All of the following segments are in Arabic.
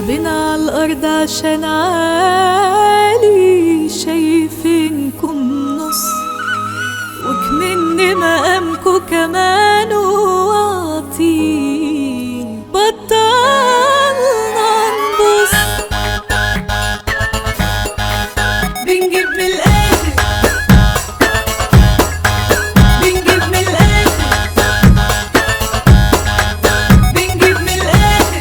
بينا عالأرض عشان عالي شايفينكم نص، وكمن مقامكوا كمان واطي بطلنا نبص. بنجيب من الآخر بنجيب من الآخر بنجيب من الآخر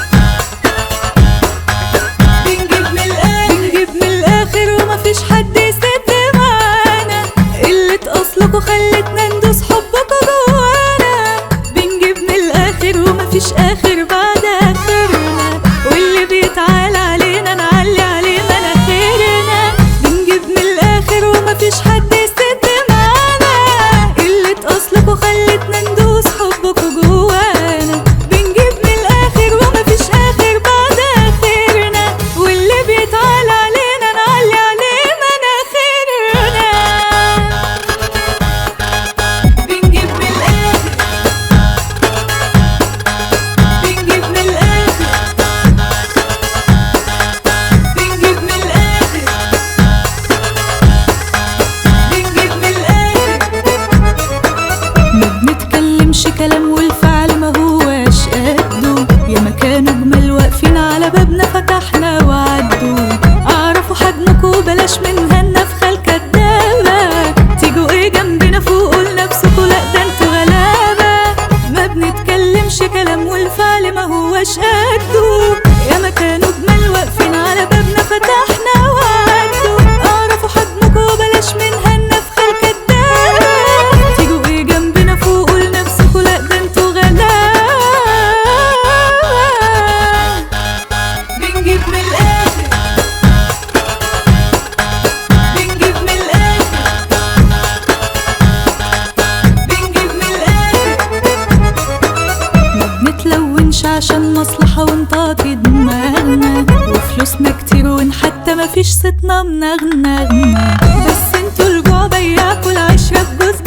بنجيب من الآخر بنجيب من الآخر ومفيش حد يسد معانا. قلة أصلكوا خلتنا ندوس حبكوا جوانا. بنجيب من الآخر ومفيش آخر بعد آخرنا، واللي بيتعالى علينا نعلي عليه مناخيرنا. بنجيب من الآخر ومفيش حد يسد معانا. قلة أصلكوا خلتنا ندوس حبكوا جوانا. بنجيب من الآخر ومفيش آخر بعد آخرنا، واللي بيتعالى علينا نعلي عليه مناخيرنا. بنجيب من الآخر بنجيب من الآخر بنجيب من الآخر بنجيب من الآخر. ما بنتكلمش كلام والفعل ما هواش قده. ياما كانوا جمال واقفين على بابنا فتحنا وعدوا. اعرفوا حجمكوا بلاش من هالنفخة الكدابة. تيجوا ايه جنبنا فوقوا لنفسكوا، لا ده انتوا غلابة. ما بنتكلمش كلام والفعل ما هواش قده. ياما كانوا جمال واقفين على بابنا فتحنا وعدوا. اعرفوا حجمكوا بلاش من هالنفخة الكدابة. تيجوا ايه جنبنا فوقوا لنفسكوا، لا ده انتوا غلابة. بنجيب من الآخر بنجيب من الآخر بنجيب من الآخر. ما بنتلونش عشان مصلحة ونطاطي دماغنا، وفلوسنا كتير وحتى مفيش صيتنا منغنغنا. بس انتوا الجوع بياكوا العشرة بجوز